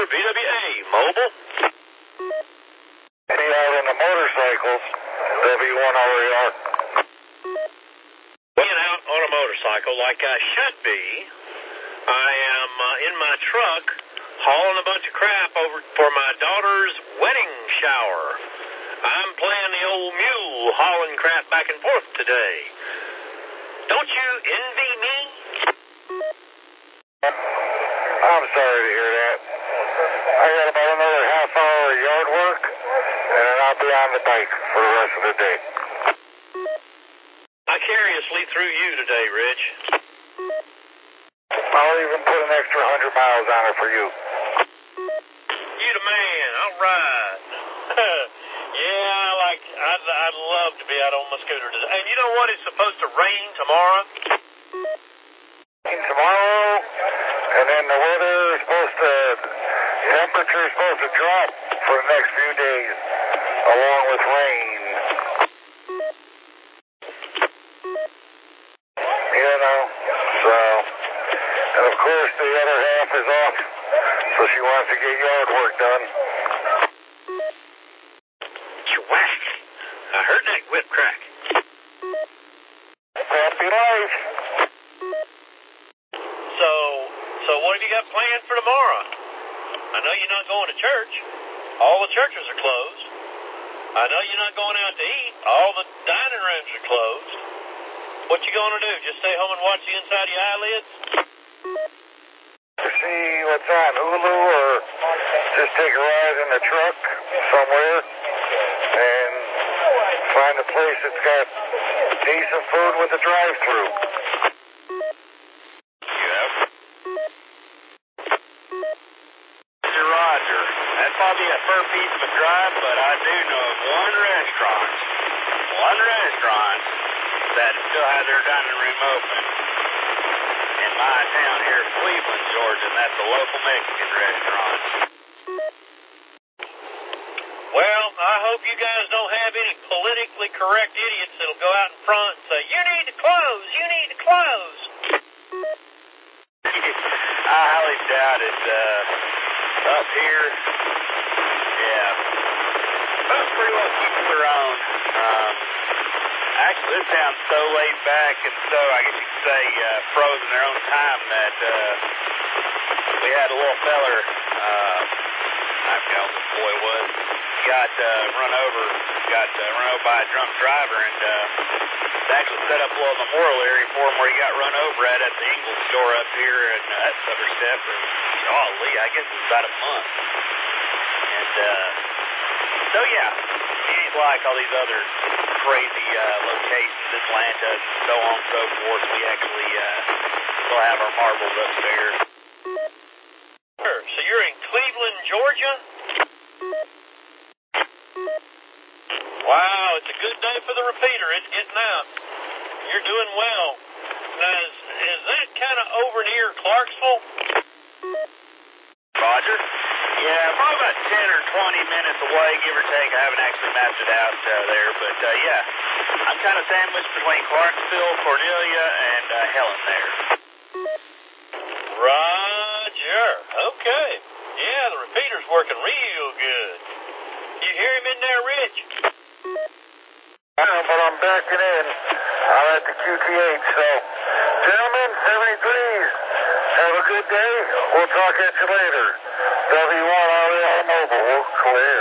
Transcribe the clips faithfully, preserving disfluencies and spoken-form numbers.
V W A, mobile. Any out on the motorcycles, W one R A R. Being out on a motorcycle like I should be, I am uh, in my truck hauling a bunch of crap over for my daughter's wedding shower. I'm playing the old mule hauling crap back and forth today. Don't you envy me? I'm sorry to hear that. I got about another half hour of yard work, and then I'll be on the bike for the rest of the day. Vicariously through you today, Rich. I'll even put an extra hundred miles on it for you. You the man. All right. Yeah, like I'd, I'd love to be out on my scooter today. And you know what? It's supposed to rain tomorrow. Rain tomorrow, and then the weather is supposed to, temperature is supposed to drop for the next few days, along with rain. You know, so, and of course the other half is off, so she wants to get yard work done. Whack. I heard that whip crack. Happy life. So, so what have you got planned for tomorrow? I know you're not going to church. All the churches are closed. I know you're not going out to eat. All the dining rooms are closed. What you going to do? Just stay home and watch the inside of your eyelids? To see what's on Hulu, or just take a ride in the truck somewhere and find a place that's got decent food with a drive-through. Yep. Mister Roger, that's probably a fur piece of a drive, but I do know of one restaurant, one restaurant that still has their dining room open in my town here in Cleveland, Georgia, and that's a local Mexican restaurant. Well, I hope you guys don't have any politically correct idiots that'll go out in front and say, you need to close, you need to close. I highly doubt it. Uh, up here, yeah, folks pretty well keep their own. Um, actually, this town's so laid back and so, I guess you could say, uh, froze in their own time that uh, we had a little feller, uh, I forgot what this boy was, got uh, run over, got uh, run over by a drunk driver, and uh, they actually set up a little memorial area for him where he got run over at at the Ingles store up here in uh, that Southern Step for, golly, I guess it was about a month. And uh, so, yeah, it ain't like all these other crazy uh, locations, Atlanta, and so on and so forth. We actually uh, still have our marbles upstairs. Sure. So you're in Cleveland, Georgia? Wow, it's a good day for the repeater. It's getting out. You're doing well. Now, is, is that kind of over near Clarksville? Roger. Yeah, probably about ten or twenty minutes away, give or take. I haven't actually mapped it out uh, there, but uh, yeah, I'm kind of sandwiched between Clarksville, Cornelia, and uh, Helen there. Roger. Okay. Yeah, the repeater's working real good. You hear him in there, Rich? Yeah, but I'm backing in. I'm at the Q T H, so gentlemen, seventy-threes, have a good day. We'll talk at you later. W one R A R Mobile, we're clear.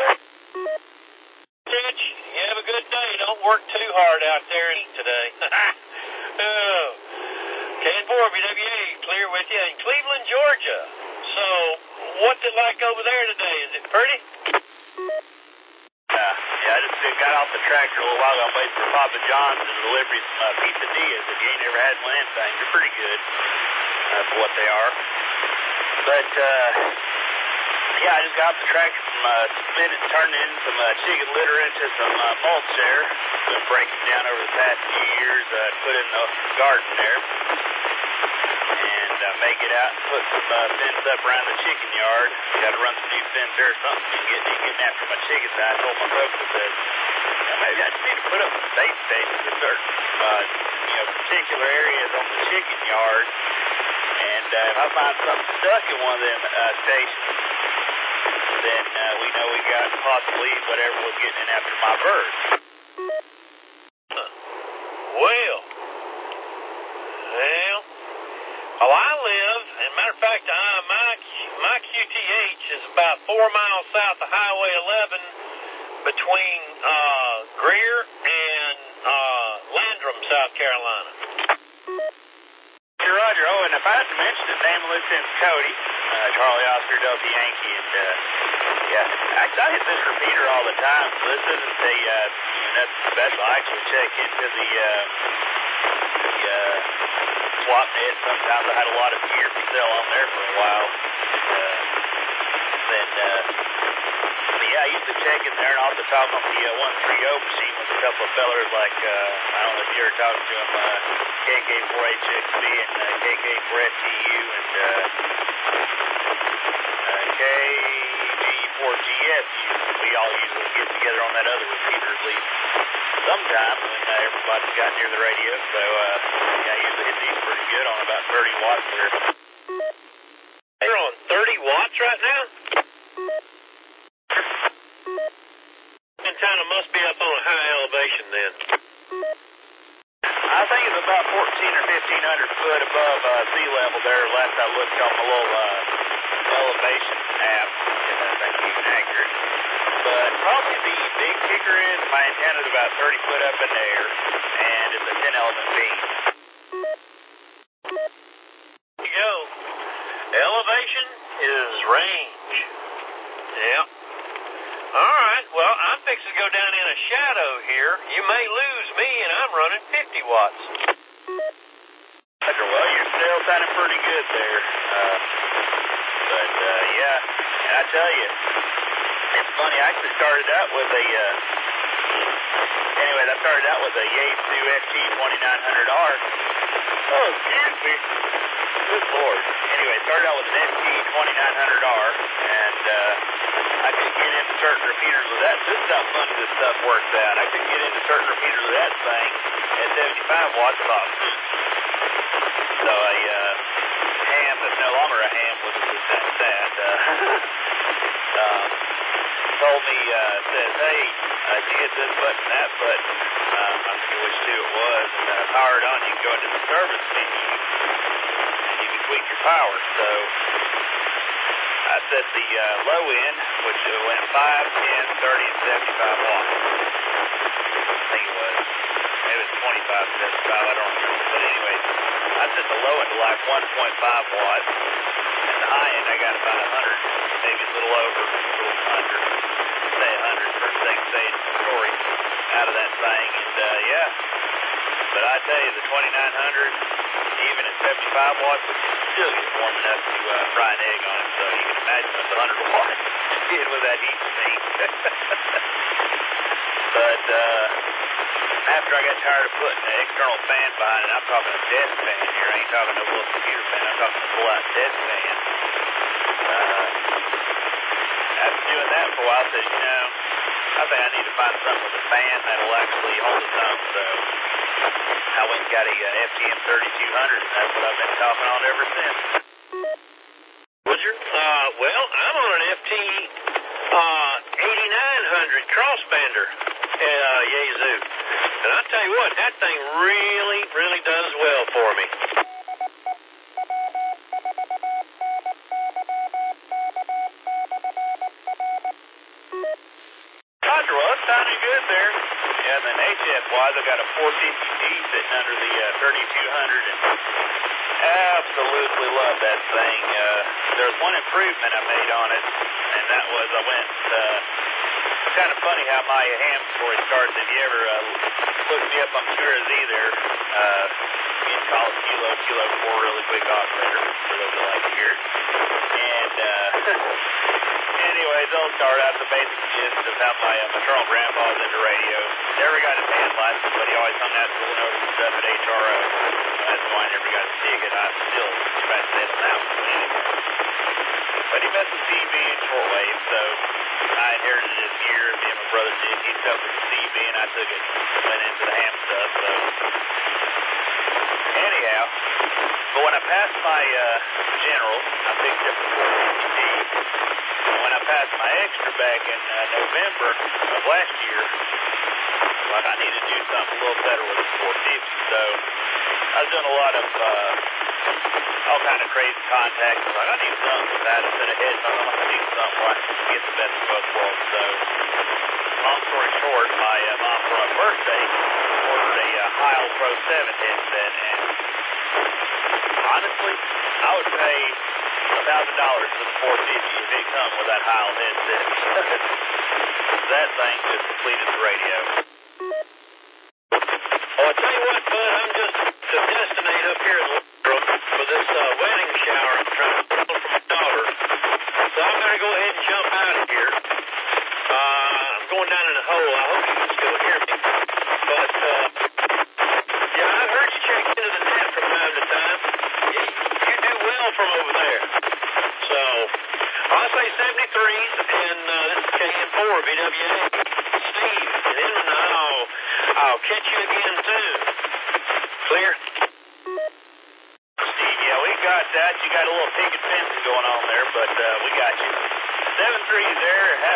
Rich, you have a good day. Don't work too hard out there and eat today. Oh. K N four V W A, clear with you in Cleveland, Georgia. So, what's it like over there today? Is it pretty? Yeah, yeah, I just uh, got off the tractor a little while ago. I'm waiting for Papa John's to deliver some uh, quesadillas. If you ain't ever had one, things are pretty good uh, for what they are. But, uh, yeah, I just got off the tractor from uh, spinning, turning in some uh, chicken litter into some uh, mulch there. Been breaking down over the past few years, uh, put in the garden there. And, uh, may get out and put some uh, fence up around the chicken yard. Got to run some new fence there or something and get getting after my chickens. I told my folks, I said, you know, maybe I just need to put up some safe stations in certain, uh, you know, particular areas on the chicken yard. And uh, if I find something stuck in one of them uh, stations, then uh, we know we got possibly whatever was getting in after my birds. Well, well, oh, I live, as a matter of fact, I, my, my Q T H is about four miles south of Highway eleven between uh, Greer and uh, Landrum, South Carolina. Roger. Oh, and if I hadn't mentioned his name, Lieutenant Cody, uh, Charlie Oscar Delta Yankee, and uh, yeah, actually I hit this repeater all the time, so this isn't a, uh, you know, nothing special. I actually check into the, uh, the uh, swap net. Sometimes I had a lot of gear for sale on there for a while. Uh, then, uh, but yeah, I used to check in there and also talk on the uh, one thirty machine with a couple of fellers like, uh, I don't know if you ever talked to them, uh, K K four H X B and uh, K K four F T U and uh, uh, K G four G F U. We all usually get together on that other repeater at least sometime when uh, everybody's got near the radio. So, uh, yeah, I usually hit these pretty good on about thirty watts there. You're on thirty watts right now? Antenna must be up on a high elevation then. I think it's about fourteen or fifteen hundred foot above uh, sea level there. Last I looked on my little uh, elevation app, if that's even accurate. But probably the big kicker is my antenna is about thirty foot up in the air, and it's a ten element beam. There you go. Elevation is range. Yeah. All right, well, I'm fixing to go down in a shadow here. You may lose me, and I'm running fifty watts. Well, you're still sounding pretty good there. Uh, but, uh, yeah, and I tell you, it's funny, I actually started out with a, uh, anyway, I started out with a Yaesu F T twenty-nine hundred R. Oh, excuse me. Good Lord. Anyway, started out with an F T twenty-nine hundred R, and, uh, I could get into certain repeaters with that. This is how funny this stuff works out. I could get into certain repeaters with that thing at seventy-five watts off. So a uh, ham that's no longer a ham was just that sad. Uh, um, told me, uh, says, hey, uh, you hit this button, that button, uh, I forget which two it was, and uh, power it on, you can go into the service menu, and you can tweak your power. So I set the uh, low end, which went five, ten, thirty, and seventy-five watts. I think it was. Maybe it's twenty-five, seventy-five, I don't remember. But anyway, I set the low end to like one point five watts, and the high end I got about one hundred, maybe a little over, a little under, say one hundred for a second stage story out of that thing. And uh, yeah, but I tell you, the twenty-nine hundred, even at seventy-five watts, which still gets warm enough to uh, fry an egg on it. So you can imagine what the one hundred watts did with that heat sink. But uh, after I got tired of putting an external fan behind it, I'm talking a desk fan here. I ain't talking no little computer fan. I'm talking a full-out desk fan. Uh, after doing that for a while, I said, you know, I think I need to find something with a fan that'll actually hold its own. So I went and got a uh, F T M thirty-two hundred, and that's what I've been talking on ever since. Roger. Uh, well, I'm on an F T uh, eighty-nine hundred crossbander uh, Yaesu. And I tell you what, that thing really, really does well for me. Roger, well, it's sounding good there. Yeah, and then H F-wise, I got a four fifty D sitting under the uh, thirty-two hundred, and absolutely love that thing. Uh, there was one improvement I made on it, and that was I went, uh, it's kind of funny how my ham story starts. If you ever uh, look me up on Q R Z there, uh, you can call it Kilo, Kilo four, really quick operator, for those that like to hear it. And, uh, anyways, I'll start out the basic gist of how my uh, maternal grandpa was into radio. Never got his hand license, but he always hung out to the notice stuff at H R O. So that's why I never got to see it. I still try to say it now. But he messed with C B and shortwave, so I inherited it here. Me and my brother did. He took with the C B, and I took it, went into the ham stuff. So anyhow, but when I passed my uh, general, I picked up the four fifty D. And when I passed my extra back in uh, November of last year, like I need to do something a little better with the four fifty. So I was doing a lot of uh, all kind of crazy contacts. Like I need something with that instead of headphones. I need something where I can get the best of both worlds. So long story short, my uh, mom for my birthday ordered a uh, Heil Pro seven headset, and honestly, I would pay a thousand dollars for the four fifty if it come with that Heil headset. That thing just completed the radio. Oh, I tell you what, Bud, I'm just to destinate up here in the room for this uh, wedding shower I'm trying to put on for my daughter. So I'm going to go ahead and jump out of here. Uh, I'm going down in a hole. I hope you can still hear me. But, uh, yeah, I've heard you check into the net from time to time. You, you do well from over there. So, I'll say seventy-threes, and uh, this is K N four V W A. Steve in Inman, I'll, I'll catch you again soon. Clear? Steve, yeah, we got that. You got a little picket fencing going on there, but uh, we got you. seven three there.